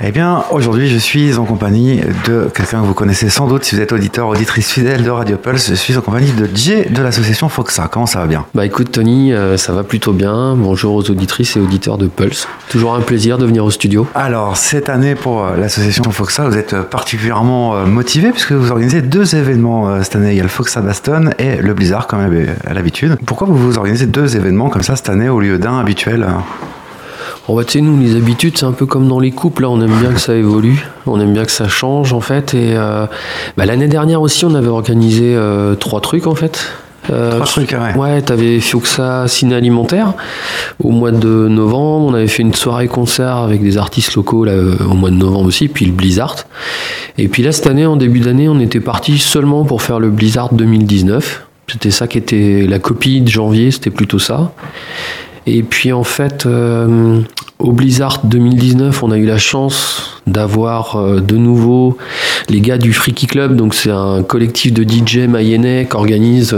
Eh bien, aujourd'hui, je suis en compagnie de quelqu'un que vous connaissez sans doute si vous êtes auditeur, auditrice fidèle de Radio Pulse. Je suis en compagnie de Jay de l'association Foxa. Comment ça va bien ? Bah écoute Tony, ça va plutôt bien. Bonjour aux auditrices et auditeurs de Pulse. Toujours un plaisir de venir au studio. Alors, cette année pour l'association Foxa, vous êtes particulièrement motivé puisque vous organisez 2 événements cette année. Il y a le Foxa Baston et le Blizzard comme à l'habitude. Pourquoi vous organisez 2 événements comme ça cette année au lieu d'un habituel ? Bon bah tu sais, nous les habitudes c'est un peu comme dans les couples, là on aime bien que ça évolue, on aime bien que ça change en fait. Et l'année dernière aussi on avait organisé 3 trucs en fait. 3 trucs, ouais. Ouais, t'avais Foxa Ciné Alimentaire au mois de novembre, on avait fait une soirée concert avec des artistes locaux là, au mois de novembre aussi, puis le Blizzard. Et puis là cette année, en début d'année, on était parti seulement pour faire le Blizzard 2019. C'était ça qui était la copie de janvier, c'était plutôt ça. Et puis en fait, au Blizzard 2019, on a eu la chance d'avoir de nouveau les gars du Freaky Club. Donc c'est un collectif de DJ mayennais qui organise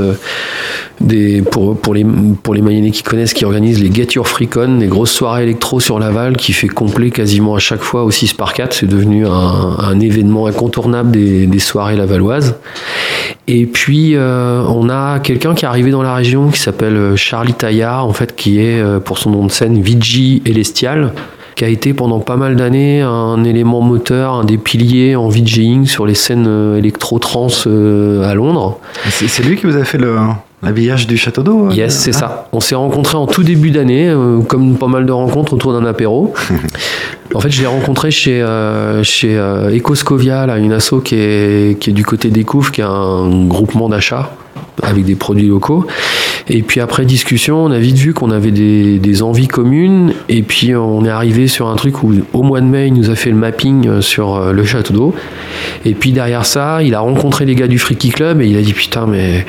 pour les Mayennais qui connaissent, qui organise les Get Your Freak On, les grosses soirées électro sur Laval, qui fait complet quasiment à chaque fois au 6x4. C'est devenu un événement incontournable des soirées lavalloises. Et puis on a quelqu'un qui est arrivé dans la région qui s'appelle Charlie Taillard, en fait, qui est pour son nom de scène VG Elestial, qui a été pendant pas mal d'années un élément moteur, un des piliers en VJing sur les scènes électro-trans à Londres. C'est lui qui vous a fait l'habillage du château d'eau ? Yes, c'est ça. On s'est rencontrés en tout début d'année, comme pas mal de rencontres autour d'un apéro. En fait, je l'ai rencontré chez Ecoscovia, là, une asso qui est du côté des Couves, qui est un groupement d'achat avec des produits locaux. Et puis après discussion, on a vite vu qu'on avait des envies communes. Et puis on est arrivé sur un truc où au mois de mai, il nous a fait le mapping sur le château d'eau. Et puis derrière ça, il a rencontré les gars du Freaky Club et il a dit putain mais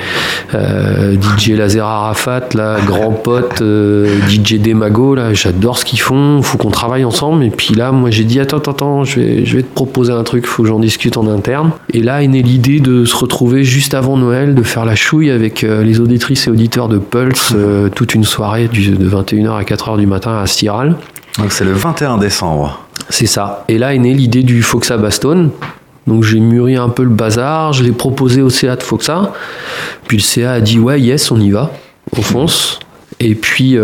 DJ Laser Arafat, là, grand pote, DJ Demago, là, j'adore ce qu'ils font, faut qu'on travaille ensemble. Et puis là, moi j'ai dit attends, je vais te proposer un truc, faut que j'en discute en interne. Et là est née l'idée de se retrouver juste avant Noël, de faire la chouille avec les auditrices et auditeurs de Pulse, toute une soirée de 21h à 4h du matin à Stiral. Donc c'est le 21 décembre. C'est ça. Et là est née l'idée du Foxa Baston. Donc j'ai mûri un peu le bazar, je l'ai proposé au CA de Foxa. Puis le CA a dit ouais, yes, on y va, on fonce. Et puis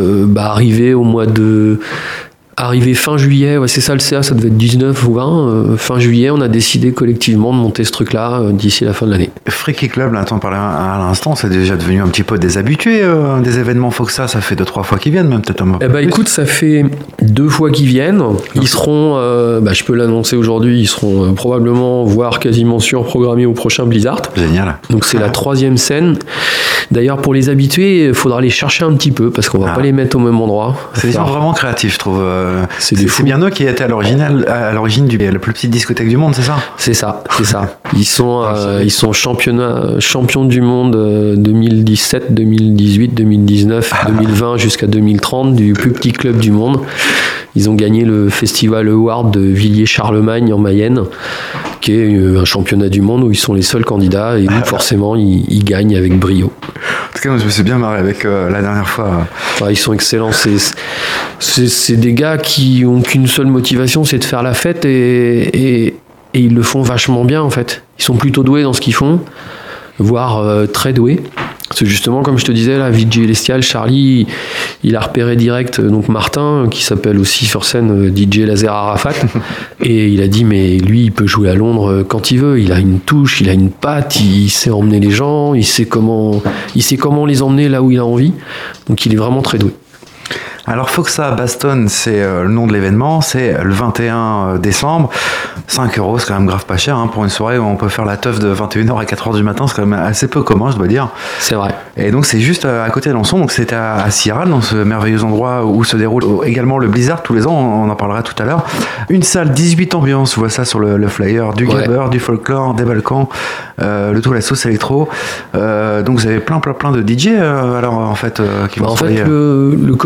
arrivé fin juillet, ouais, c'est ça le CA, ça devait être 19 ou 20, fin juillet, on a décidé collectivement de monter ce truc-là d'ici la fin de l'année. Freaky Club, là, on parlait à l'instant, c'est déjà devenu un petit peu des habitués des événements Foxa, ça fait 2-3 fois qu'ils viennent, même peut-être un peu. Écoute, ça fait 2 fois qu'ils viennent. Ils seront, je peux l'annoncer aujourd'hui, ils seront probablement, voire quasiment sûrs, programmés au prochain Blizzard. Génial. Donc c'est la 3e scène. D'ailleurs, pour les habitués, il faudra les chercher un petit peu parce qu'on va pas les mettre au même endroit. C'est des gens vraiment créatifs, je trouve. C'est bien eux qui étaient à l'origine de la plus petite discothèque du monde, c'est ça ? C'est ça. Ils sont champions du monde 2017, 2018, 2019, 2020 jusqu'à 2030 du plus petit club du monde. Ils ont gagné le Festival Award de Villiers-Charlemagne en Mayenne, qui est un championnat du monde où ils sont les seuls candidats et où forcément ils gagnent avec brio. En tout cas, moi, je me suis bien marré avec la dernière fois. Ils sont excellents. C'est des gars qui ont qu'une seule motivation, c'est de faire la fête et ils le font vachement bien en fait. Ils sont plutôt doués dans ce qu'ils font, voire très doués. Parce que justement, comme je te disais, là, VJ Elestial, Charlie, il a repéré direct donc Martin, qui s'appelle aussi sur scène DJ Laser Arafat, et il a dit mais lui, il peut jouer à Londres quand il veut. Il a une touche, il a une patte, il sait emmener les gens, il sait comment les emmener là où il a envie. Donc il est vraiment très doué. Alors Foxa Baston, c'est le nom de l'événement, c'est le 21 décembre. 5€, c'est quand même grave pas cher pour une soirée où on peut faire la teuf de 21h à 4h du matin, c'est quand même assez peu commun, je dois dire. C'est vrai. Et donc c'est juste à côté de Lançon, donc c'est à Ciral, dans ce merveilleux endroit où se déroule également le Blizzard tous les ans, on en parlera tout à l'heure. Une salle 18 ambiances, je vois ça sur le flyer, du gabber, du folklore, des Balkans, le tout à la sauce électro. Donc vous avez plein de DJ alors en fait qui vont le collectif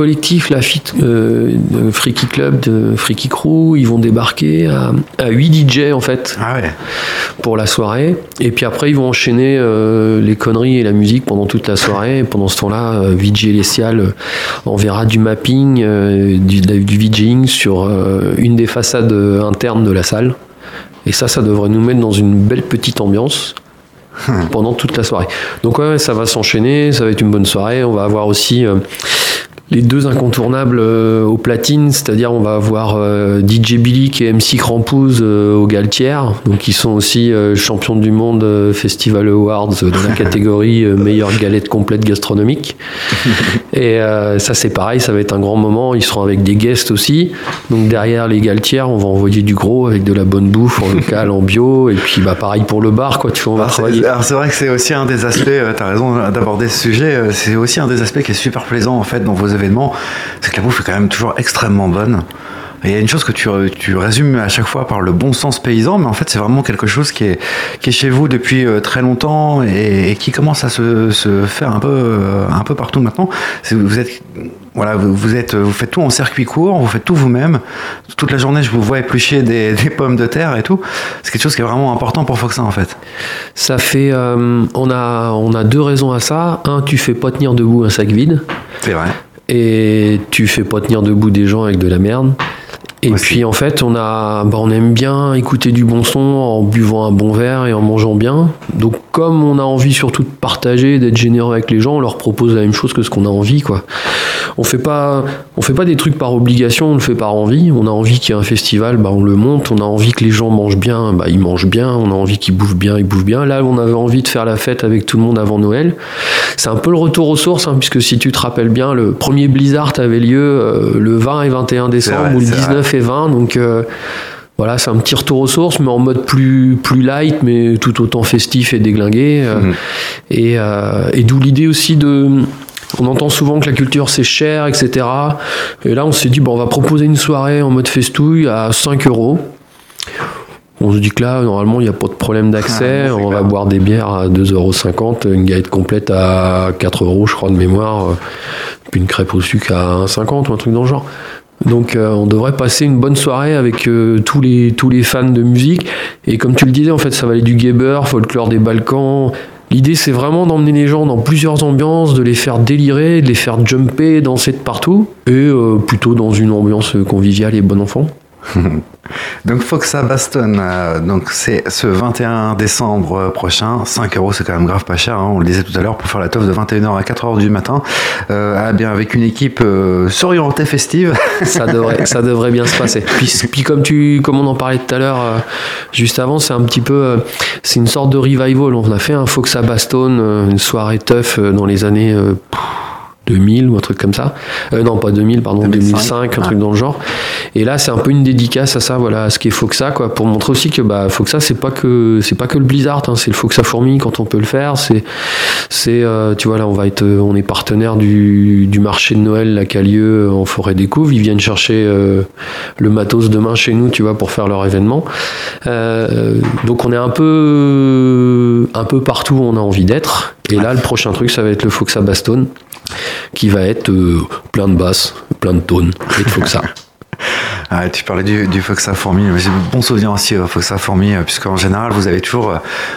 collectif Lafitte Freaky Club de Freaky Crew, ils vont débarquer à 8 DJ en fait pour la soirée, et puis après ils vont enchaîner les conneries et la musique pendant toute la soirée. Et pendant ce temps-là, VJ Lessial enverra du mapping, du VJing sur une des façades internes de la salle, et ça devrait nous mettre dans une belle petite ambiance pendant toute la soirée. Donc ouais, ça va s'enchaîner, ça va être une bonne soirée. On va avoir aussi les deux incontournables aux platines, c'est-à-dire on va avoir DJ Bilic et MC Crampouz aux Galtières, donc ils sont aussi champions du monde Festival Awards dans la catégorie meilleure galette complète gastronomique. Et ça c'est pareil, ça va être un grand moment. Ils seront avec des guests aussi, donc derrière les Galtières on va envoyer du gros avec de la bonne bouffe en local, en bio, et puis pareil pour le bar quoi, tu vois, on va travailler. Alors c'est vrai que c'est aussi un des aspects, t'as raison d'aborder ce sujet, c'est aussi un des aspects qui est super plaisant en fait dans vos événements, c'est que la bouffe est quand même toujours extrêmement bonne. Et il y a une chose que tu résumes à chaque fois par le bon sens paysan, mais en fait c'est vraiment quelque chose qui est chez vous depuis très longtemps et qui commence à se faire un peu partout maintenant. Vous faites tout en circuit court, vous faites tout vous-même. Toute la journée je vous vois éplucher des pommes de terre et tout. C'est quelque chose qui est vraiment important pour Foxa en fait. Ça fait, on a deux raisons à ça. Un, tu fais pas tenir debout un sac vide. C'est vrai. Et tu fais pas tenir debout des gens avec de la merde. Et puis en fait, on aime bien écouter du bon son en buvant un bon verre et en mangeant bien. Donc comme on a envie surtout de partager, d'être généreux avec les gens, on leur propose la même chose que ce qu'on a envie, quoi. On fait pas des trucs par obligation, on le fait par envie. On a envie qu'il y ait un festival, on le monte. On a envie que les gens mangent bien, ils mangent bien. On a envie qu'ils bouffent bien, ils bouffent bien. Là, on avait envie de faire la fête avec tout le monde avant Noël. C'est un peu le retour aux sources, puisque si tu te rappelles bien, le premier Blizzard avait lieu le 20 et 21 décembre, ou le 19 et 20, donc voilà, c'est un petit retour aux sources, mais en mode plus light, mais tout autant festif et déglingué. Et d'où l'idée aussi on entend souvent que la culture c'est cher, etc. Et là on s'est dit, on va proposer une soirée en mode festouille à 5 €. On se dit que là, normalement, il n'y a pas de problème d'accès. On va boire des bières à 2,50 €, une galette complète à 4 €, je crois, de mémoire, puis une crêpe au sucre à 1,50 € ou un truc dans le genre. Donc on devrait passer une bonne soirée avec tous les fans de musique. Et comme tu le disais, en fait, ça va aller du gabber, folklore des Balkans. L'idée, c'est vraiment d'emmener les gens dans plusieurs ambiances, de les faire délirer, de les faire jumper, danser de partout, et plutôt dans une ambiance conviviale et bon enfant. Donc Foxa Baston, donc c'est ce 21 décembre prochain. 5 €, c'est quand même grave pas cher, on le disait tout à l'heure, pour faire la teuf de 21h à 4h du matin, bien avec une équipe s'orienter festive. Ça devrait bien se passer. Puis comme on en parlait tout à l'heure, juste avant, c'est un petit peu, c'est une sorte de revival. On a fait un Foxa Baston, une soirée teuf dans les années 2000 ou un truc comme ça. Non, pas 2000, pardon, 2005, un truc dans le genre. Et là, c'est un peu une dédicace à ça, voilà, à ce qu'est Foxa, quoi, pour montrer aussi que Foxa, c'est pas que le Blizzard, c'est le Foxa Fourmi quand on peut le faire. Tu vois, là, on est partenaire du marché de Noël là, qui a lieu en Forêt des Couves. Ils viennent chercher le matos demain chez nous, tu vois, pour faire leur événement. Donc on est un peu partout où on a envie d'être. Et là, le prochain truc, ça va être le Foxa Baston, qui va être plein de basses, plein de tonnes et de Foxa. Tu parlais du Foxa Fourmi, j'ai de bons souvenirs aussi au Foxa Fourmi, puisqu'en général vous avez toujours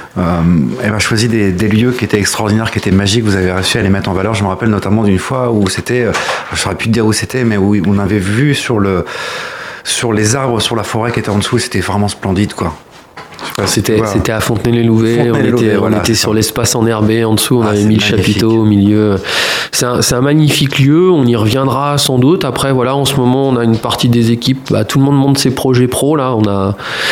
choisi des lieux qui étaient extraordinaires, qui étaient magiques, vous avez réussi à les mettre en valeur. Je me rappelle notamment d'une fois où c'était, je saurais plus te dire où c'était, mais où on avait vu sur les arbres, sur la forêt qui était en dessous, c'était vraiment splendide, quoi. C'était à Fontenay-les-Louvets, on était sur l'espace enherbé en dessous, on avait mis le chapiteau au milieu. C'est un magnifique lieu, on y reviendra sans doute. Après voilà, en ce moment on a une partie des équipes, tout le monde monte ses projets pro là. On a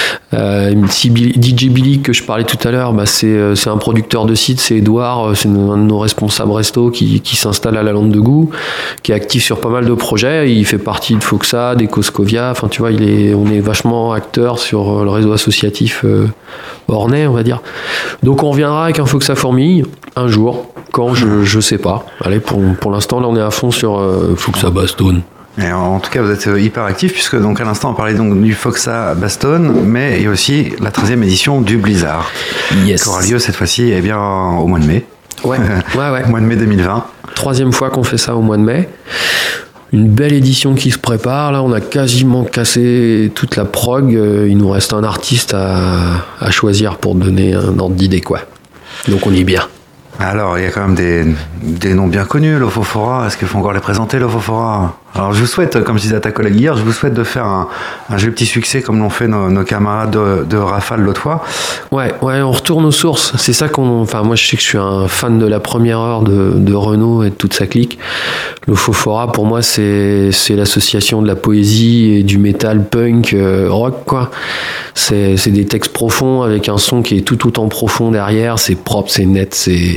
DJ Billy que je parlais tout à l'heure, c'est un producteur de site, c'est Edouard, c'est un de nos responsables resto qui s'installe à la Lande de Goût, qui est actif sur pas mal de projets. Il fait partie de Foxa, d'Ecoscovia, enfin tu vois, on est vachement acteur sur le réseau associatif ornais, on va dire. Donc on reviendra avec un Foxa Fourmi un jour, quand je sais pas. Allez, pour l'instant là on est à fond sur Foxa Baston. Et en tout cas, vous êtes hyper actif, puisque donc à l'instant on parlait donc du Foxa Baston, mais il y a aussi la 13e édition du Blizzard, yes, qui aura lieu cette fois-ci au mois de mai. Ouais. Au mois de mai 2020. 3e fois qu'on fait ça au mois de mai. une belle édition qui se prépare. Là, on a quasiment cassé toute la prog. Il nous reste un artiste à choisir pour donner un ordre d'idée, quoi. Donc on y est bien. Alors, il y a quand même des noms bien connus, l'Ofofora. Est-ce qu'il faut encore les présenter, l'Ofofora? Alors, je vous souhaite, comme je disais à ta collègue hier, je vous souhaite de faire un joli petit succès comme l'ont fait nos camarades de Rafale l'autre fois. Ouais, on retourne aux sources. C'est ça Enfin, moi, je sais que je suis un fan de la première heure de Renaud et de toute sa clique. L'Ofofora, pour moi, c'est l'association de la poésie et du métal punk rock, quoi. C'est des textes profonds avec un son qui est tout autant profond derrière. C'est propre, c'est net,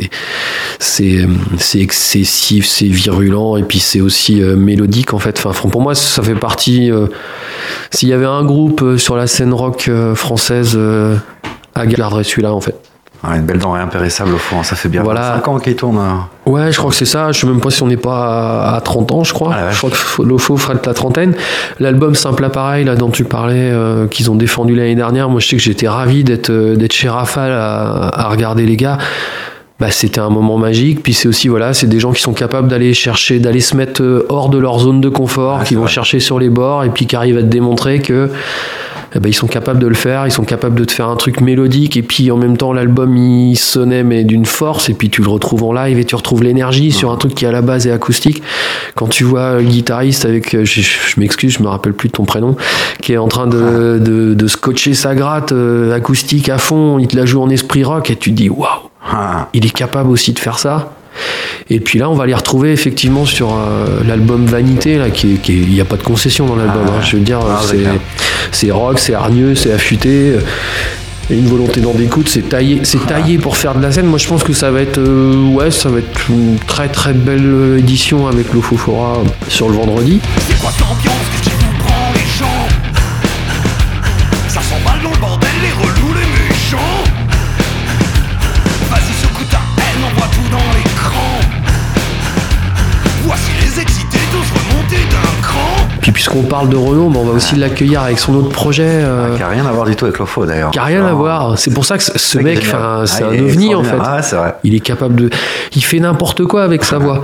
c'est excessif, c'est virulent, et puis c'est aussi mélodique, en fait. Enfin, pour moi, ça fait partie. S'il y avait un groupe sur la scène rock française, garderait celui-là, en fait. Ah, une belle denrée impérissable au fond, ça fait bien 25 ans qu'il tourne. Ouais, je crois que c'est ça. Je sais même pas si on n'est pas à 30 ans, je crois. Je crois que l'OFO fera de la trentaine. L'album Simple Appareil, là, dont tu parlais, qu'ils ont défendu l'année dernière, moi je sais que j'étais ravi d'être chez Rafale à regarder les gars. Bah, c'était un moment magique. Puis c'est aussi, voilà, c'est des gens qui sont capables d'aller se mettre hors de leur zone de confort, qui vont chercher sur les bords, et puis qui arrivent à te démontrer que ils sont capables de le faire, ils sont capables de te faire un truc mélodique, et puis en même temps l'album il sonnait mais d'une force, et puis tu le retrouves en live et tu retrouves l'énergie sur un truc qui à la base est acoustique. Quand tu vois le guitariste avec, je m'excuse, je me rappelle plus de ton prénom, qui est en train de scotcher sa gratte acoustique à fond, il te la joue en esprit rock, et tu te dis waouh, il est capable aussi de faire ça. Et puis là, on va les retrouver effectivement sur l'album Vanité, là, il n'y a pas de concession dans l'album. Je veux dire, c'est rock, c'est hargneux, c'est affûté. Et une volonté d'en d'écoute, c'est taillé pour faire de la scène. Moi, je pense que ça va être une très très belle édition avec l'Ofofora sur le vendredi. C'est quoi cette ambiance qui vous prend les gens? Ça s'emballe dans le bordel, les relous, les méchants. Vas-y, secoue ta haine, on voit tout dans l'écran. Voici les excités, tous remontés d'un cran. Puis puisqu'on parle de Renaud, on va aussi l'accueillir avec son autre projet. Qui n'a rien à voir du tout avec l'OFO d'ailleurs. Qui n'a rien à voir. C'est pour ça que ce mec, c'est un ovni en fait. C'est vrai. Il est capable de. Il fait n'importe quoi avec sa voix.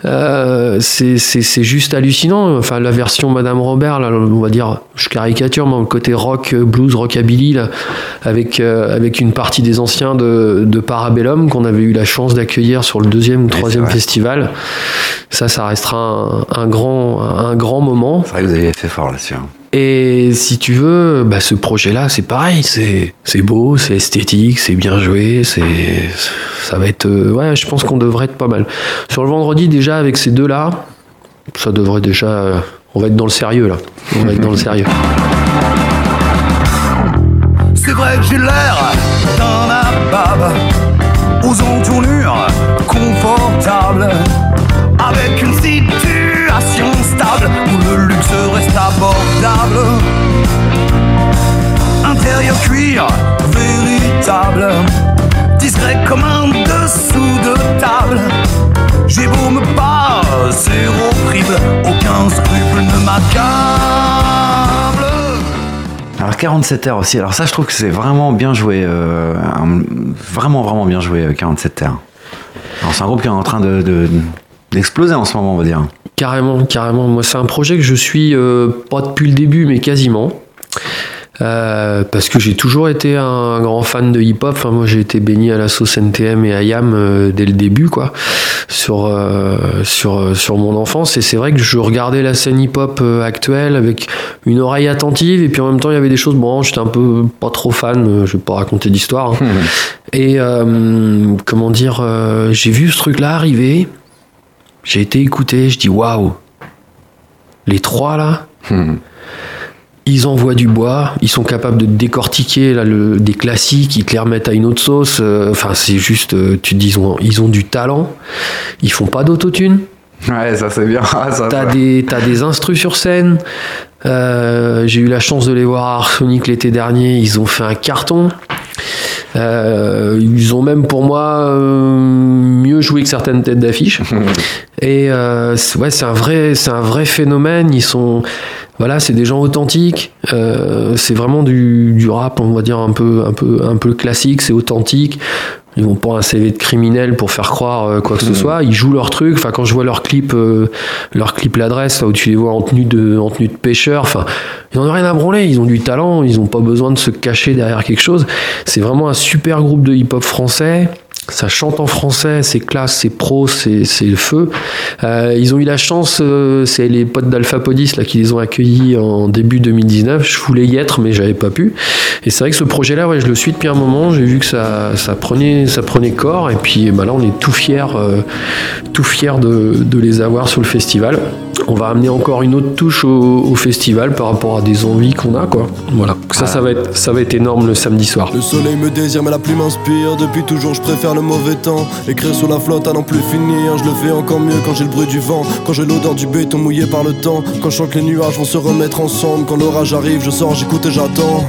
C'est juste hallucinant. Enfin, la version Madame Robert, là, on va dire, je caricature, mais le côté rock, blues, rockabilly, là, avec une partie des anciens de Parabellum qu'on avait eu la chance d'accueillir sur le 2e ou 3e festival. Ça restera un grand moment. C'est vrai que vous avez fait fort là-dessus. Et si tu veux, ce projet-là, c'est pareil, c'est beau, c'est esthétique, c'est bien joué, ça va être, je pense qu'on devrait être pas mal. Sur le vendredi, déjà, avec ces deux-là, ça devrait déjà, on va être dans le sérieux, là. On va être dans le sérieux. C'est vrai que j'ai l'air d'un nabab, aux entournures confortables, avec une situation stable où le luxe reste abordable. Intérieur cuir véritable, discret comme un dessous de table. J'ai beau me passer au crible, aucun scrupule ne m'accable. Alors 47 Terres aussi, alors ça je trouve que c'est vraiment bien joué, vraiment bien joué 47 Terres. Alors c'est un groupe qui est en train d'exploser en ce moment, on va dire. Carrément. Moi, c'est un projet que je suis pas depuis le début, mais quasiment. Parce que j'ai toujours été un grand fan de hip-hop. Enfin, moi, j'ai été baigné à la sauce NTM et IAM dès le début, quoi, sur mon enfance. Et c'est vrai que je regardais la scène hip-hop actuelle avec une oreille attentive. Et puis en même temps, il y avait des choses. Bon, j'étais un peu pas trop fan. Je vais pas raconter d'histoire. Hein. Et comment dire, j'ai vu ce truc-là arriver. J'ai été écouté, je dis waouh, les trois là, ils envoient du bois, ils sont capables de décortiquer là, des classiques, ils te les remettent à une autre sauce. Enfin, c'est juste, tu te dis, ils ont du talent, ils font pas d'autotune. Ouais, ça c'est bien. T'as des instrus sur scène. J'ai eu la chance de les voir à Arsonic l'été dernier, ils ont fait un carton. Ils ont même pour moi mieux joué que certaines têtes d'affiche. Et c'est un vrai phénomène. Ils sont, voilà, c'est des gens authentiques. C'est vraiment du rap, on va dire un peu classique. C'est authentique. Ils vont pas un CV de criminel pour faire croire quoi que ce soit. Ils jouent leur truc. Enfin, quand je vois leur clip l'adresse, là où tu les vois en tenue de pêcheur, enfin, ils n'en ont rien à branler. Ils ont du talent. Ils n'ont pas besoin de se cacher derrière quelque chose. C'est vraiment un super groupe de hip-hop français. Ça chante en français, c'est classe, c'est pro, c'est le feu. Ils ont eu la chance, c'est les potes d'Alphapodis là, qui les ont accueillis en début 2019. Je voulais y être, mais j'avais pas pu. Et c'est vrai que ce projet-là, ouais, je le suis depuis un moment. J'ai vu que ça prenait corps. Et puis là, on est tout fiers de les avoir sur le festival. On va amener encore une autre touche au festival par rapport à des envies qu'on a, quoi. Voilà. Ça va être énorme le samedi soir. Le soleil me désire, mais la pluie m'inspire. Depuis toujours, je préfère le mauvais temps. Écrire sur la flotte à n'en plus finir. Je le fais encore mieux quand j'ai le bruit du vent. Quand j'ai l'odeur du béton mouillé par le temps. Quand je sens que les nuages vont se remettre ensemble. Quand l'orage arrive, je sors, j'écoute et j'attends.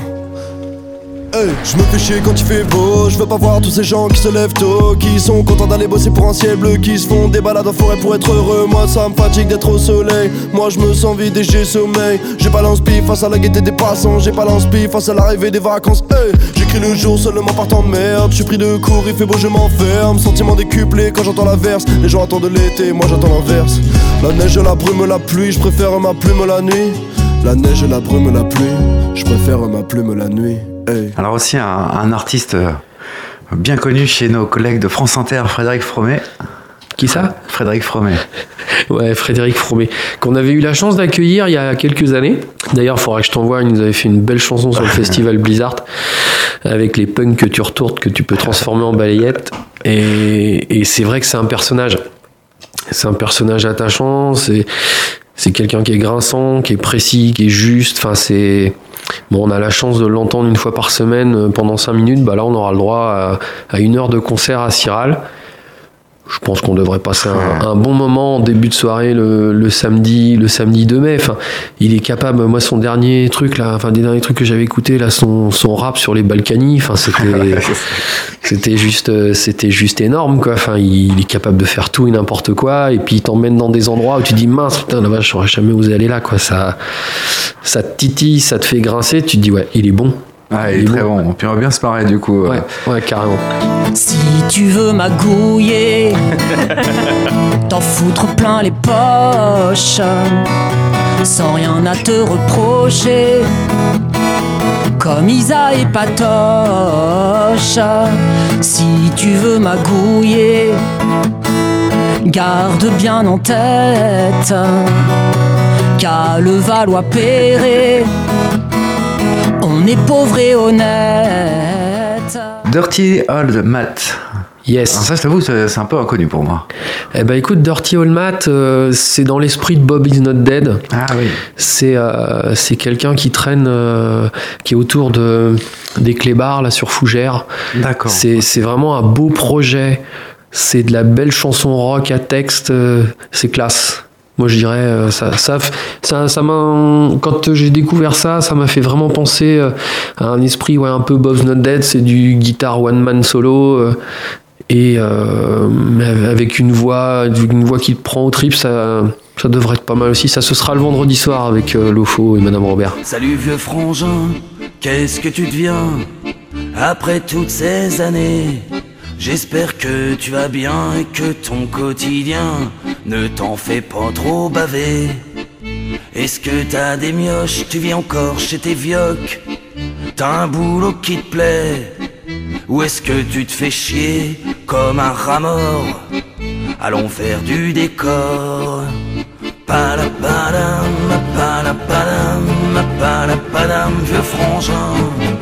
Hey, je me fais chier quand il fait beau. Je veux pas voir tous ces gens qui se lèvent tôt, qui sont contents d'aller bosser pour un ciel bleu, qui se font des balades en forêt pour être heureux. Moi ça me fatigue d'être au soleil. Moi je me sens vide et j'ai sommeil. J'ai pas l'inspi face à la gaieté des passants. J'ai pas l'inspi face à l'arrivée des vacances. Hey, j'écris le jour seulement par temps de merde. Je suis pris de court, il fait beau, je m'enferme. Sentiment décuplé quand j'entends la verse. Les gens attendent l'été, moi j'attends l'inverse. La neige, la brume, la pluie, je préfère ma plume la nuit. La neige, la brume, la pluie, je préfère ma plume la nuit. Hey. Alors aussi un artiste bien connu chez nos collègues de France Inter, Frédéric Fromet. Qui ça ? Frédéric Fromet. Ouais, Frédéric Fromet, qu'on avait eu la chance d'accueillir il y a quelques années. D'ailleurs, il faudrait que je t'envoie, il nous avait fait une belle chanson sur le festival Blizzard, avec les punks que tu retournes, que tu peux transformer en balayette. Et c'est vrai que c'est un personnage. C'est un personnage attachant, c'est quelqu'un qui est grinçant, qui est précis, qui est juste. Enfin, bon, on a la chance de l'entendre une fois par semaine pendant 5 minutes. Bah là, on aura le droit à 1 heure de concert à Ciral. Je pense qu'on devrait passer un bon moment en début de soirée le samedi 2 mai. Enfin, il est capable. Moi, son dernier truc là, enfin des derniers trucs que j'avais écouté là, son rap sur les Balkany. Enfin, c'était juste énorme quoi. Enfin, il est capable de faire tout et n'importe quoi. Et puis il t'emmène dans des endroits où tu dis mince, putain, la vache, j'aurais jamais osé aller là quoi. Ça te titille, ça te fait grincer. Tu te dis ouais, il est bon. Ah, il est très bon. Puis on va bien se marrer du coup. Ouais, carrément. Si tu veux magouiller, t'en foutre plein les poches, sans rien à te reprocher, comme Isa et Patoche. Si tu veux magouiller, garde bien en tête qu'à Levallois-Perret, on est pauvre et honnête. Dirty Old Matt. Yes. Alors ça, je t'avoue, c'est un peu inconnu pour moi. Eh ben écoute, Dirty Old Matt, c'est dans l'esprit de Bob Is Not Dead. Ah oui. C'est quelqu'un qui traîne, qui est autour des clébards là sur Fougères. D'accord. C'est vraiment un beau projet. C'est de la belle chanson rock à texte. C'est classe. Moi, je dirais, ça m'a, quand j'ai découvert ça m'a fait vraiment penser à un esprit, ouais, un peu Bob's Not Dead. C'est du guitare one man solo et avec une voix qui te prend au trip. Ça devrait être pas mal aussi. Ça, ce sera le vendredi soir avec Lofo et Madame Robert. Salut vieux frangin, qu'est-ce que tu deviens après toutes ces années? J'espère que tu vas bien et que ton quotidien ne t'en fait pas trop baver. Est-ce que t'as des mioches, tu vis encore chez tes vioques? T'as un boulot qui te plaît? Ou est-ce que tu te fais chier comme un rat mort? Allons faire du décor. Palapadam, palapadam, palapadam, vieux frangin.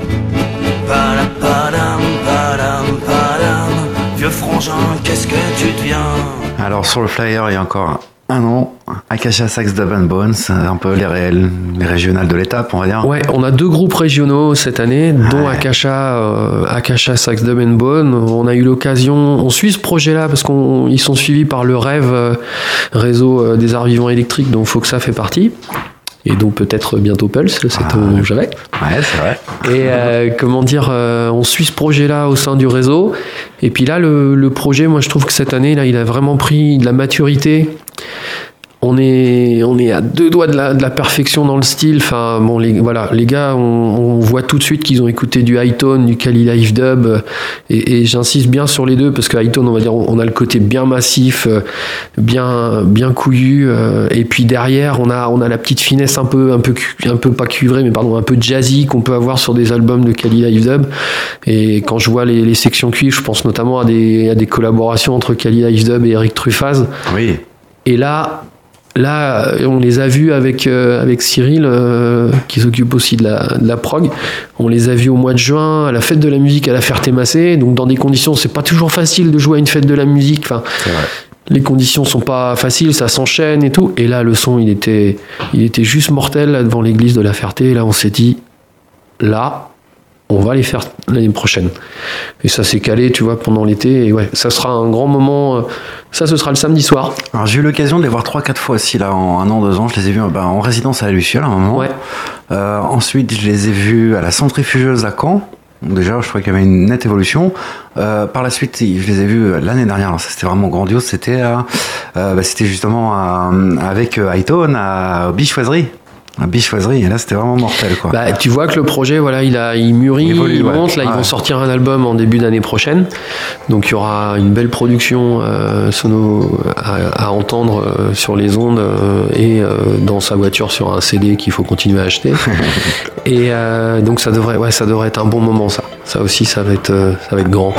Palapadam, padam, padam, vieux frangin, qu'est-ce que tu deviens? Alors sur le flyer, il y a encore un an, Akasha Sax Dub and Bones, un peu les régionales de l'étape, on va dire. Ouais, on a 2 groupes régionaux cette année, dont Akasha Sax Dub and Bones. On a eu l'occasion, on suit ce projet-là parce qu'ils sont suivis par le Rêve, réseau des arts vivants électriques, dont Foxa fait partie. Et donc peut-être bientôt Pulse, c'est au Javet. Ouais, c'est vrai. Et on suit ce projet-là au sein du réseau. Et puis là, le projet, moi je trouve que cette année, là, il a vraiment pris de la maturité. on est à 2 doigts de la perfection dans le style. Enfin, bon, les gars, on voit tout de suite qu'ils ont écouté du Hightone, du Kali Live Dub, et j'insiste bien sur les deux parce que Hightone, on va dire, on a le côté bien massif, bien couillu, et puis derrière, on a la petite finesse un peu pas cuivrée, mais pardon, un peu jazzy qu'on peut avoir sur des albums de Kali Live Dub. Et quand je vois les sections cuivres, je pense notamment à des collaborations entre Kali Live Dub et Eric Truffaz. Oui. Et là, on les a vus avec Cyril, qui s'occupe aussi de la prog. On les a vus au mois de juin, à la fête de la musique à la Ferté-Massé. Donc, dans des conditions, c'est pas toujours facile de jouer à une fête de la musique. Enfin, c'est vrai. Les conditions sont pas faciles, ça s'enchaîne et tout. Et là, le son, il était juste mortel là, devant l'église de la Ferté. Et là, on s'est dit, là, on va les faire l'année prochaine. Et ça s'est calé, tu vois, pendant l'été. Et ouais, ça sera un grand moment. Ça, ce sera le samedi soir. Alors, j'ai eu l'occasion de les voir 3-4 fois aussi, là, en 1 an, 2 ans. Je les ai vus en résidence à la Luciole, à un moment. Ouais. Ensuite, je les ai vus à la centrifugeuse à Caen. Donc déjà, je trouvais qu'il y avait une nette évolution. Par la suite, je les ai vus l'année dernière. Alors ça, c'était vraiment grandiose. C'était justement avec Hightone à Bichoiserie. Et là c'était vraiment mortel, quoi. Bah, tu vois que le projet, voilà, il mûrit, il monte. Là, ils vont sortir un album en début d'année prochaine. Donc il y aura une belle production sono à entendre sur les ondes et dans sa voiture sur un CD qu'il faut continuer à acheter. Et donc ça devrait être un bon moment, ça. Ça aussi, ça va être grand.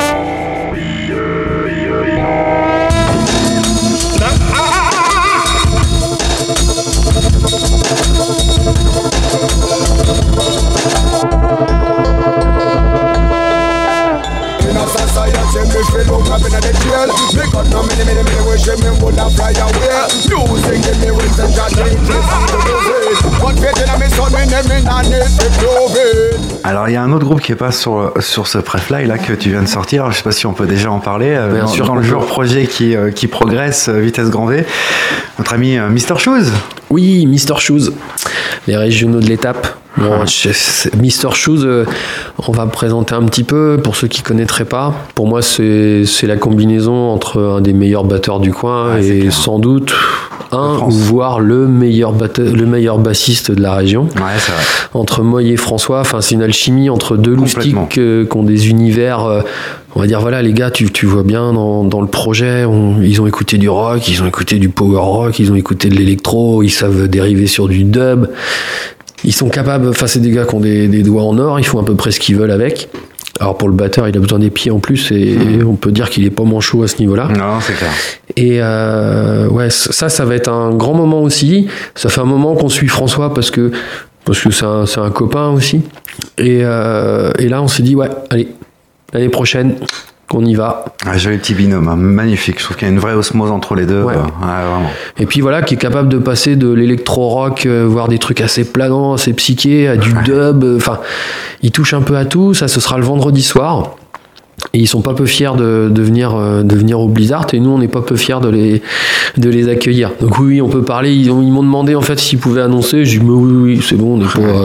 Alors il y a un autre groupe qui est pas sur ce pré-fly là que tu viens de sortir. Je sais pas si on peut déjà en parler. Bien sûr, dans le genre projet qui progresse vitesse grand V. Notre ami Mr Shoes. Oui, Mr Shoes, les régionaux de l'étape. Bon, Mr Shoes, on va me présenter un petit peu pour ceux qui connaîtraient pas. Pour moi, c'est la combinaison entre un des meilleurs batteurs du coin et sans doute voire le meilleur bassiste de la région. Ouais, c'est vrai. Entre Moy et François, enfin c'est une alchimie entre deux loustiques qui ont des univers. On va dire voilà, les gars, tu vois bien dans le projet, ils ont écouté du rock, ils ont écouté du power rock, ils ont écouté de l'électro, ils savent dériver sur du dub. Ils sont capables, enfin c'est des gars qui ont des doigts en or, ils font à peu près ce qu'ils veulent avec. Alors pour le batteur, il a besoin des pieds en plus et on peut dire qu'il est pas manchot à ce niveau-là. Non, c'est clair. Et ouais, ça va être un grand moment aussi. Ça fait un moment qu'on suit François parce que c'est un copain aussi. Et là, on s'est dit ouais, allez, l'année prochaine, qu'on y va. Un joli petit binôme, hein, magnifique. Je trouve qu'il y a une vraie osmose entre les deux. Ouais. Vraiment. Et puis voilà, qui est capable de passer de l'électro-rock, voire des trucs assez planants, assez psychés, à du dub. Enfin, il touche un peu à tout. Ça, ce sera le vendredi soir. Et ils sont pas peu fiers de venir au Blizzard, et nous on n'est pas peu fiers de les accueillir. Donc oui, on peut parler. Ils m'ont demandé en fait s'ils pouvaient annoncer. J'ai dit mais oui, c'est bon,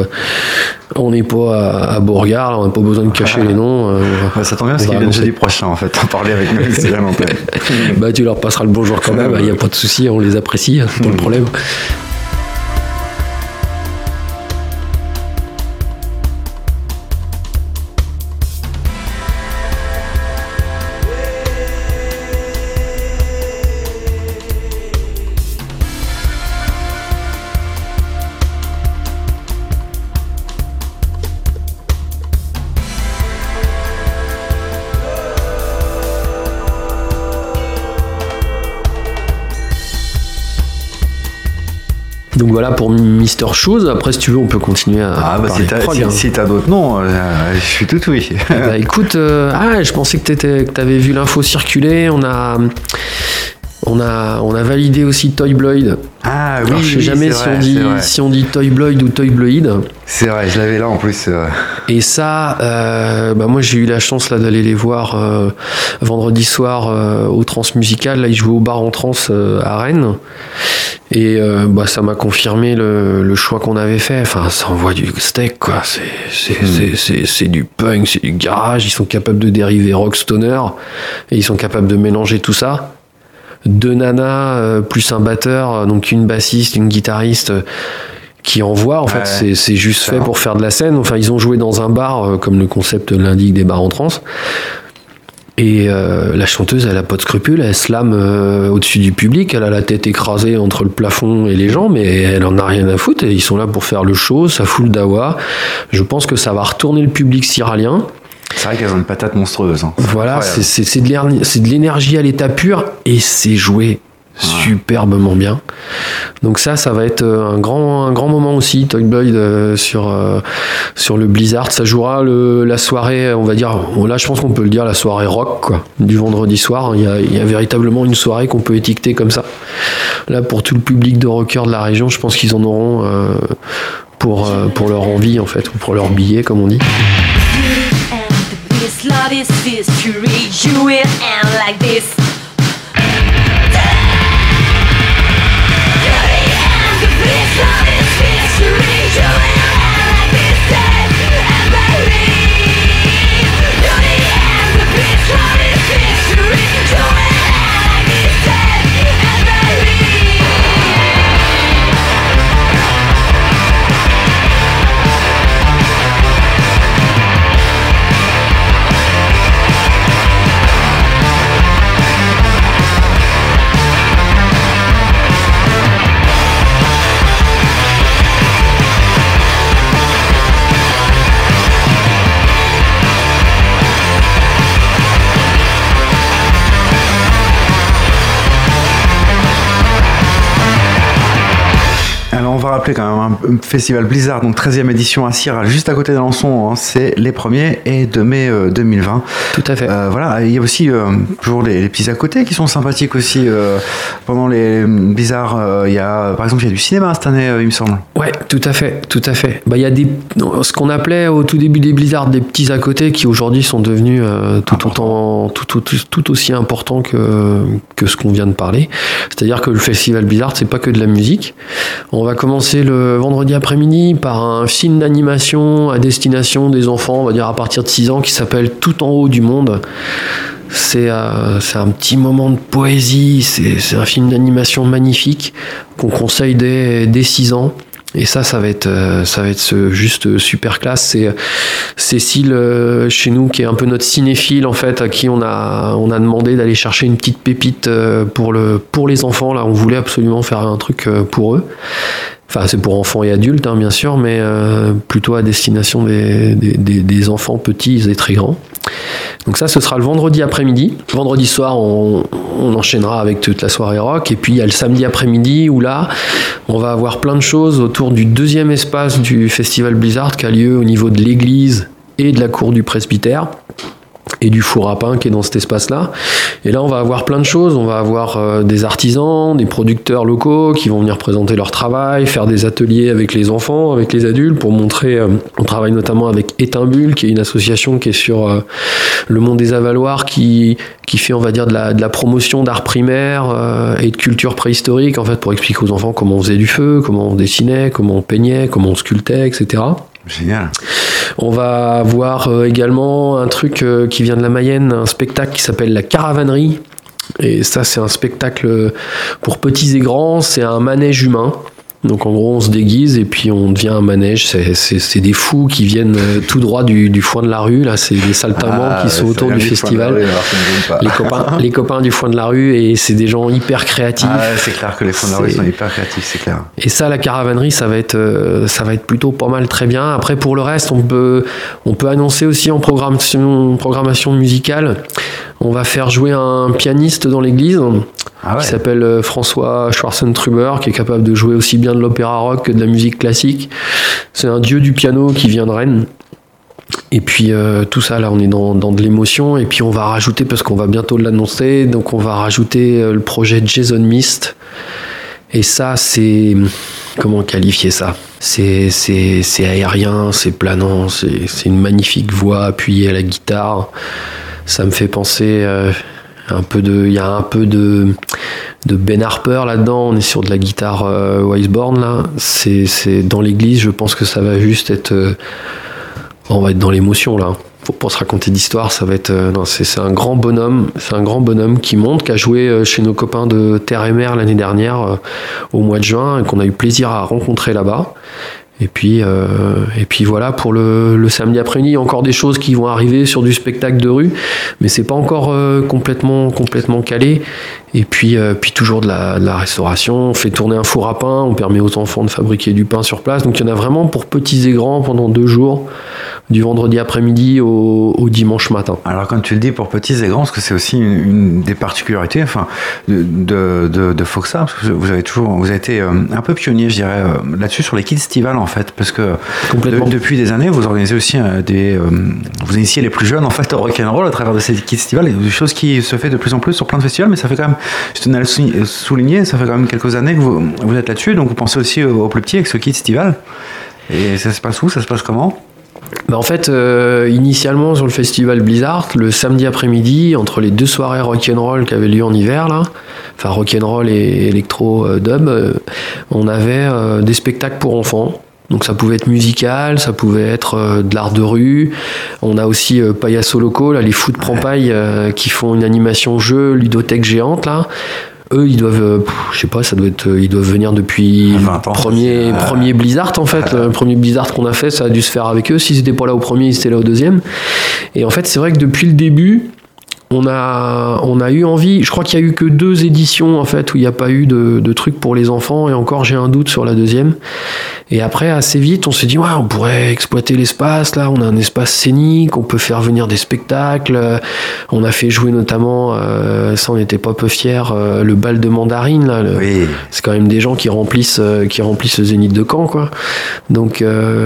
on n'est pas à Beauregard, on n'a pas besoin de cacher les noms. Ça tombe bien parce qu'ils viennent jeudi prochain en fait, en parler avec nous. C'est vraiment bah tu leur passeras le bonjour quand même. Il n'y a pas de souci, on les apprécie, c'est pas le problème. Donc voilà pour Mr Shoes. Après, si tu veux, on peut continuer à parler de prog, si t'as d'autres noms, je suis tout oui. Bah écoute, je pensais que t'avais vu l'info circuler. On a validé aussi Toy Bloid. Ah oui, alors, je sais jamais si on dit Toy Bloid ou Toy Bloid. C'est vrai, je l'avais là en plus. Et ça, moi j'ai eu la chance là d'aller les voir vendredi soir au Transmusical. Là, ils jouaient au bar en trans à Rennes. Et ça m'a confirmé le choix qu'on avait fait. Enfin, ça envoie du steak, quoi. C'est du punk, c'est du garage. Ils sont capables de dériver rock stoner et ils sont capables de mélanger tout ça. 2 nanas plus un batteur, donc une bassiste, une guitariste qui envoie. En fait, c'est juste fait pour faire de la scène. Enfin, ils ont joué dans un bar, comme le concept l'indique, des bars en trance. Et la chanteuse, elle a pas de scrupules, elle slame au-dessus du public, elle a la tête écrasée entre le plafond et les gens, mais elle en a rien à foutre, et ils sont là pour faire le show, ça fout le dawa. Je pense que ça va retourner le public syralien. C'est vrai qu'elles ont une patate monstrueuse. Hein. Voilà, c'est de l'énergie à l'état pur, et c'est joué superbement bien. Donc ça va être un grand moment aussi, Toy Boyd sur le Blizzard. Ça jouera la soirée, on va dire, là je pense qu'on peut le dire, la soirée rock quoi, du vendredi soir. Il y a véritablement une soirée qu'on peut étiqueter comme ça. Là, pour tout le public de rockers de la région, je pense qu'ils en auront pour leur envie en fait, ou pour leur billet comme on dit. On va rappeler quand même un festival Blizzard, donc 13e édition à Sierral, juste à côté d'Alençon, hein, c'est les 1er et 2 mai 2020. Tout à fait. Voilà, il y a aussi toujours les petits à côté qui sont sympathiques aussi. Pendant les Blizzard, il y a, par exemple, il y a du cinéma cette année, il me semble. Ouais, tout à fait. Bah, il y a ce qu'on appelait au tout début des Blizzard des petits à côté qui aujourd'hui sont devenus tout aussi importants que ce qu'on vient de parler. C'est-à-dire que le festival Blizzard, c'est pas que de la musique. On va commencer le vendredi après-midi par un film d'animation à destination des enfants, on va dire à partir de 6 ans, qui s'appelle Tout en haut du monde. C'est un petit moment de poésie, c'est un film d'animation magnifique qu'on conseille dès 6 ans. Et ça va être juste super classe. C'est Cécile chez nous qui est un peu notre cinéphile en fait, à qui on a demandé d'aller chercher une petite pépite pour les enfants. Là, on voulait absolument faire un truc pour eux. Enfin, c'est pour enfants et adultes, hein, bien sûr, mais plutôt à destination des enfants petits et très grands. Donc ça, ce sera le vendredi après-midi. Vendredi soir, on enchaînera avec toute la soirée rock. Et puis, il y a le samedi après-midi où là, on va avoir plein de choses autour du 2e espace du Festival Blizzard qui a lieu au niveau de l'église et de la cour du presbytère. Et du four à pain qui est dans cet espace-là. Et là, on va avoir plein de choses. On va avoir des artisans, des producteurs locaux qui vont venir présenter leur travail, faire des ateliers avec les enfants, avec les adultes, pour montrer... on travaille notamment avec Étimbule, qui est une association qui est sur le Mont des Avaloirs, qui fait, on va dire, de la promotion d'art primaire et de culture préhistorique, en fait, pour expliquer aux enfants comment on faisait du feu, comment on dessinait, comment on peignait, comment on sculptait, etc. Génial. On va avoir également un truc qui vient de la Mayenne, un spectacle qui s'appelle La Caravanerie. Et ça, c'est un spectacle pour petits et grands, c'est un manège humain. Donc en gros, on se déguise et puis on devient un manège. C'est des fous qui viennent tout droit du foin de la rue. Là, c'est des saltimbanques qui sont autour du festival. Les copains du foin de la rue, et c'est des gens hyper créatifs. Ah, c'est clair que les foins de la rue sont hyper créatifs, c'est clair. Et ça, la caravanerie, ça va être plutôt pas mal, très bien. Après, pour le reste, on peut annoncer aussi en programmation musicale. On va faire jouer un pianiste dans l'église qui s'appelle François Schwarzentruber, qui est capable de jouer aussi bien de l'opéra rock que de la musique classique. C'est un dieu du piano qui vient de Rennes. Et puis tout ça, là, on est dans de l'émotion. Et puis on va rajouter, parce qu'on va bientôt l'annoncer, donc on va rajouter le projet Jason Mist. Et ça, c'est... Comment qualifier ça ? C'est aérien, c'est planant, c'est une magnifique voix appuyée à la guitare. Ça me fait penser il y a un peu de Ben Harper là-dedans. On est sur de la guitare Weisborn là. C'est dans l'église. Je pense que ça va juste être On va être dans l'émotion là. Faut pas se raconter d'histoire, ça va être. Non, c'est un grand bonhomme. C'est un grand bonhomme qui monte, qui a joué chez nos copains de Terre et Mer l'année dernière, au mois de juin, et qu'on a eu plaisir à rencontrer là-bas. Et puis voilà, pour le samedi après-midi, il y a encore des choses qui vont arriver sur du spectacle de rue, mais c'est pas encore complètement calé. Et puis toujours de la restauration. On fait tourner un four à pain, on permet aux enfants de fabriquer du pain sur place. Donc il y en a vraiment pour petits et grands pendant 2 jours, du vendredi après-midi au dimanche matin. Alors quand tu le dis pour petits et grands, parce que c'est aussi une des particularités de Foxa, parce que vous avez été un peu pionnier, je dirais, là-dessus sur les Kids Festival en fait, parce que depuis des années, vous organisez aussi vous initiez les plus jeunes en fait au rock'n'roll à travers de ces Kids Festival, des choses qui se fait de plus en plus sur plein de festivals, mais ça fait quand même, je tenais à le souligner, ça fait quand même quelques années que vous êtes là-dessus, donc vous pensez aussi aux plus petits avec ce Kids Festival. Et ça se passe où? Ça se passe comment? En fait, initialement sur le festival Blizzard, le samedi après-midi, entre les 2 soirées rock'n'roll qui avaient lieu en hiver, là, enfin rock'n'roll et électro-dub, on avait des spectacles pour enfants. Donc ça pouvait être musical, ça pouvait être de l'art de rue. On a aussi Payaso Loco, là, les fous de Prampaille qui font une animation jeu, ludothèque géante là. Eux, ils doivent, je sais pas, ils doivent venir depuis le premier Blizzard en fait. Le premier Blizzard qu'on a fait, ça a dû se faire avec eux. S'ils étaient pas là au premier, ils étaient là au deuxième. Et en fait, c'est vrai que depuis le début, on a eu envie. Je crois qu'il y a eu que 2 éditions en fait où il n'y a pas eu de trucs pour les enfants. Et encore, j'ai un doute sur la deuxième. Et après, assez vite, on s'est dit, ouais, on pourrait exploiter l'espace, là, on a un espace scénique, on peut faire venir des spectacles. On a fait jouer notamment, ça on n'était pas peu fiers, le bal de Mandarine, là. Oui. C'est quand même des gens qui remplissent le Zénith de Caen, quoi. Donc,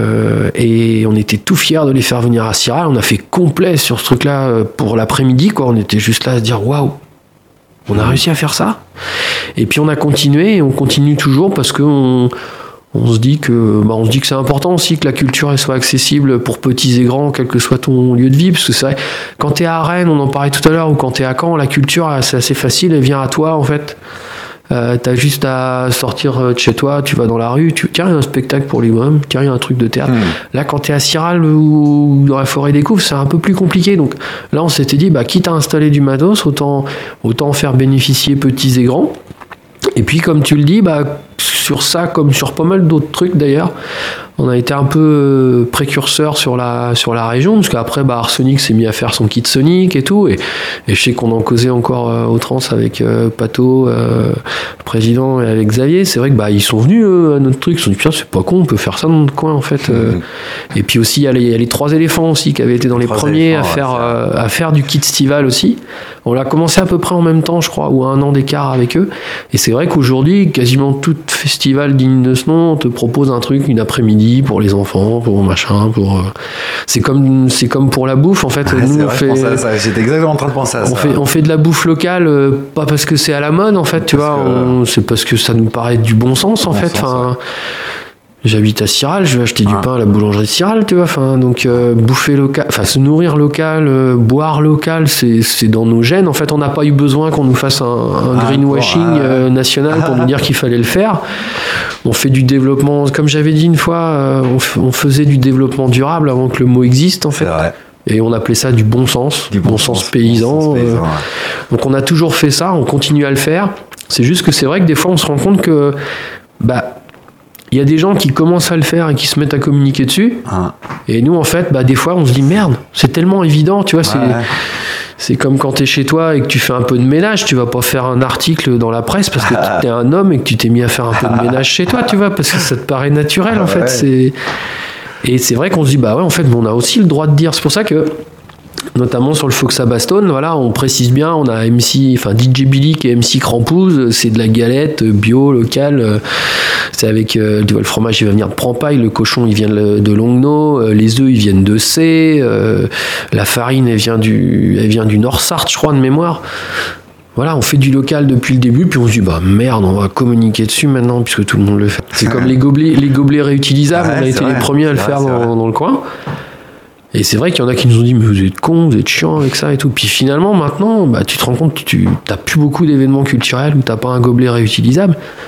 et on était tout fiers de les faire venir à Sierral. On a fait complet sur ce truc-là pour l'après-midi, quoi. On était juste là à se dire, waouh, on a réussi à faire ça. Et puis on a continué, et on continue toujours parce que on se dit que c'est important aussi que la culture elle soit accessible pour petits et grands, quel que soit ton lieu de vie, parce que c'est vrai, quand t'es à Rennes, on en parlait tout à l'heure, ou quand t'es à Caen, la culture c'est assez facile, elle vient à toi en fait. T'as juste à sortir de chez toi, tu vas dans la rue, tiens, il y a un spectacle pour les mômes, tiens, il y a un truc de théâtre. Là, quand t'es à Sierral ou dans la forêt des Couves, c'est un peu plus compliqué. Donc là, on s'était dit, quitte à installer du matos, autant en faire bénéficier petits et grands. Et puis, comme tu le dis, sur ça, comme sur pas mal d'autres trucs d'ailleurs, on a été un peu précurseur sur la région, parce qu'après, Arsenic s'est mis à faire son kit Sonic et tout, et je sais qu'on en causait encore au trans avec Pato, le président, et avec Xavier. C'est vrai que ils sont venus à notre truc, ils se sont dit, putain, c'est pas con, on peut faire ça dans notre coin en fait. Et puis aussi, il y a les 3 éléphants aussi, qui avaient été dans les premiers à faire du kit estival aussi. On l'a commencé à peu près en même temps, je crois, ou à 1 an d'écart avec eux. Et c'est vrai qu'aujourd'hui, quasiment tout festival digne de ce nom te propose un truc, une après-midi pour les enfants, pour machin, c'est comme pour la bouffe en fait. Nous, j'étais exactement en train de penser à ça. On fait de la bouffe locale, pas parce que c'est à la mode en fait, tu vois, c'est parce que ça nous paraît du bon sens en fait. J'habite à Sierral, je vais acheter du pain à la boulangerie de Sierral, tu vois. Donc bouffer local, se nourrir local, boire local, c'est dans nos gènes. En fait, on n'a pas eu besoin qu'on nous fasse un greenwashing national pour nous dire qu'il fallait le faire. On fait du développement, comme j'avais dit une fois, on faisait du développement durable avant que le mot existe, en fait. C'est vrai. Et on appelait ça du bon sens paysan. Donc on a toujours fait ça, on continue à le faire. C'est juste que c'est vrai que des fois on se rend compte que il y a des gens qui commencent à le faire et qui se mettent à communiquer dessus. Et nous, en fait, des fois, on se dit merde, c'est tellement évident, tu vois. C'est comme quand t'es chez toi et que tu fais un peu de ménage, tu vas pas faire un article dans la presse parce que t'es un homme et que tu t'es mis à faire un peu de ménage chez toi, tu vois, parce que ça te paraît naturel, en fait. Et c'est vrai qu'on se dit, en fait, on a aussi le droit de dire. C'est pour ça que, notamment sur le Foxa Baston, voilà, on précise bien, on a DJ Bilic et MC Crampouz, c'est de la galette bio, locale, c'est avec, le fromage il va venir de Prampaille, le cochon il vient de Longno, les œufs ils viennent de C, la farine elle vient du Nord-Sarthe, je crois, de mémoire. Voilà, on fait du local depuis le début, puis on se dit, merde, on va communiquer dessus maintenant, puisque tout le monde le fait. C'est comme les gobelets réutilisables, on a été les premiers à le faire dans le coin. Et c'est vrai qu'il y en a qui nous ont dit, mais vous êtes cons, vous êtes chiants avec ça et tout. Puis finalement, maintenant, tu te rends compte que tu n'as plus beaucoup d'événements culturels où tu n'as pas un gobelet réutilisable.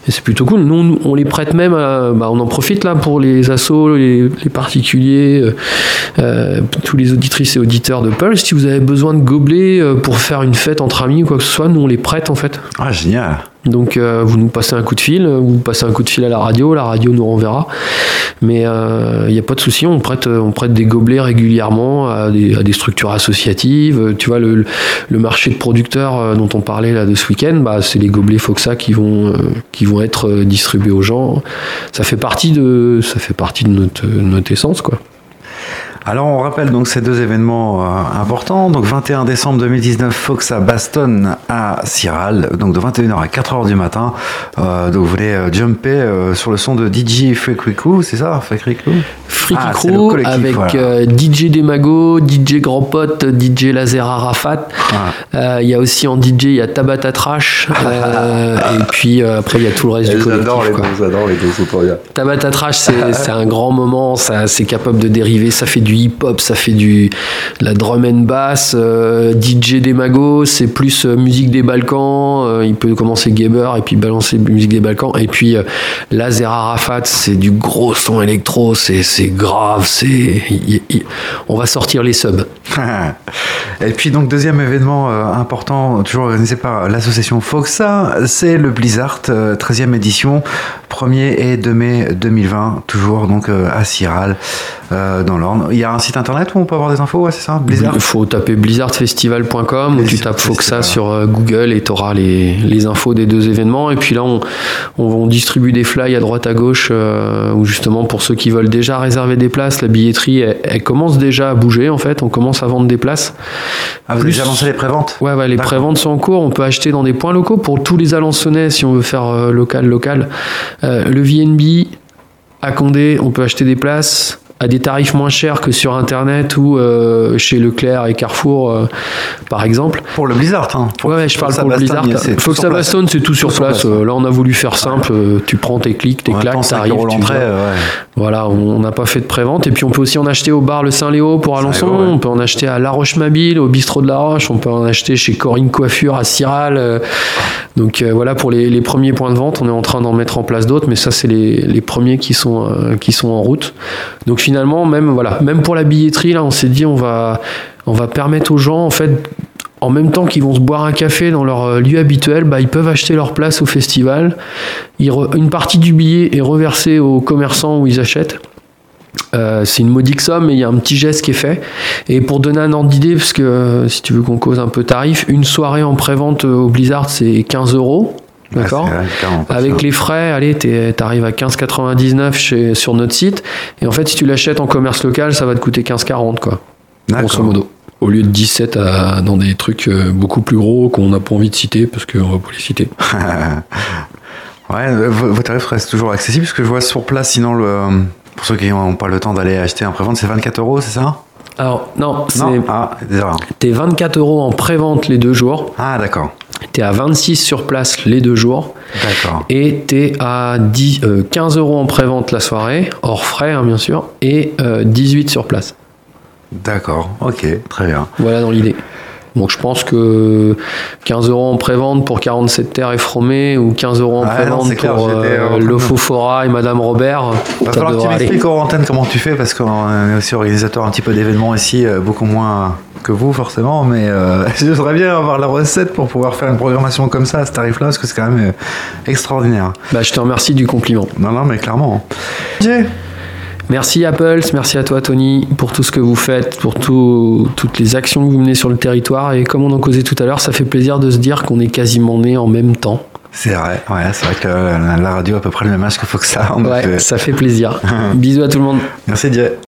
Et c'est plutôt cool. Nous, on les prête même, on en profite là pour les assos, les particuliers, tous les auditrices et auditeurs de Pulse. Si vous avez besoin de gobelets pour faire une fête entre amis ou quoi que ce soit, nous on les prête en fait. Ah, génial. Donc vous nous passez un coup de fil, vous passez un coup de fil à la radio nous renverra. Mais il n'y a pas de souci, on prête des gobelets régulièrement à des structures associatives. Tu vois, le marché de producteurs dont on parlait là de ce week-end, c'est les gobelets Foxa qui vont être distribués aux gens. Ça fait partie de notre essence, quoi. Alors on rappelle donc ces deux événements importants. Donc 21 décembre 2019, Foxa Baston à Siral, donc de 21h à 4h du matin. Donc vous voulez jumper sur le son de DJ Freaky Crew, c'est ça, Freaky Crew? Freaky Crew avec voilà. DJ Demago, DJ Grand Pote, DJ Laser Arafat. Il y a aussi en DJ, il y a Tabata Trash. Et puis après il y a tout le reste du collectif. J'adore les deux, c'est trop bien. Tabata Trash, c'est un grand moment, c'est capable de dériver, ça fait du hip-hop, ça fait de la drum and bass. DJ Demago, c'est plus musique des Balkans. Il peut commencer Geber et puis balancer musique des Balkans. Et puis Laser Arafat, c'est du gros son électro, c'est grave, on va sortir les subs. Et puis donc deuxième événement important, toujours organisé par l'association Foxa, c'est le Blizzard 13e édition, 1er et 2 mai 2020, toujours donc à Siral, dans l'Orne. Il y a un site internet où on peut avoir des infos, ouais, c'est ça, Blizzard. Il faut taper blizzardfestival.com ou tu tapes Foxa sur Google et tu auras les infos des deux événements. Et puis là, on distribue des flyers à droite à gauche, où justement pour ceux qui veulent déjà réserver des places, la billetterie elle commence déjà à bouger en fait, on commence à vendre des places. Ah, vous avez déjà lancé les préventes? Ouais, les préventes sont en cours, on peut acheter dans des points locaux pour tous les Alençonnais si on veut faire local. Le VNB à Condé, on peut acheter des places à des tarifs moins chers que sur internet ou chez Leclerc et Carrefour par exemple. Pour le Blizzard, hein. Ouais, je parle pour le Blizzard. Foxa Baston, c'est tout sur place. Là, on a voulu faire simple. Tu prends tes clics, tes claques, t'arrives. Voilà, on n'a pas fait de prévente. Et puis, on peut aussi en acheter au bar Le Saint-Léo pour Alençon. Ouais. On peut en acheter à La Roche-Mabille, au bistrot de La Roche. On peut en acheter chez Corinne Coiffure à Siral. Donc, voilà, pour les premiers points de vente, on est en train d'en mettre en place d'autres. Mais ça, c'est les premiers qui sont en route. Donc, finalement, même pour la billetterie, là, on s'est dit, on va permettre aux gens, en fait, en même temps qu'ils vont se boire un café dans leur lieu habituel, ils peuvent acheter leur place au festival. Une partie du billet est reversée aux commerçants où ils achètent. C'est une modique somme, mais il y a un petit geste qui est fait. Et pour donner un ordre d'idée, parce que si tu veux qu'on cause un peu tarif, une soirée en pré-vente au Blizzard, c'est 15 €. D'accord. Avec les frais, allez, t'arrives à 15,99 sur notre site. Et en fait, si tu l'achètes en commerce local, ça va te coûter 15,40 quoi. Grosso modo. Au lieu de 17 dans des trucs beaucoup plus gros qu'on n'a pas envie de citer parce qu'on va pas les citer. Ouais, vos tarifs restent toujours accessibles parce que je vois sur place, sinon pour ceux qui n'ont pas le temps d'aller acheter un prévente, c'est 24 €, c'est ça? Alors, non, t'es 24 € en prévente les 2 jours. Ah, d'accord. T'es à 26 sur place les 2 jours. D'accord. Et t'es à 15 € en prévente la soirée, hors frais, hein, bien sûr, et 18 sur place. D'accord, ok, très bien. Voilà dans l'idée. Donc je pense que 15 € en prévente pour 47 terres et Fromé ou 15 € en prévente pour Lofofora et Madame Robert. Il va falloir que tu m'expliques hors antenne comment tu fais parce qu'on est aussi organisateur un petit peu d'événements ici, beaucoup moins que vous forcément, mais je voudrais bien avoir la recette pour pouvoir faire une programmation comme ça à ce tarif-là parce que c'est quand même extraordinaire. Je te remercie du compliment. Non, mais clairement. Merci Apple, merci à toi Tony pour tout ce que vous faites, pour toutes les actions que vous menez sur le territoire et comme on en causait tout à l'heure, ça fait plaisir de se dire qu'on est quasiment nés en même temps. C'est vrai, c'est vrai que la radio a à peu près le même âge que Foxa. Ouais, ça fait plaisir. Bisous à tout le monde. Merci Dieu.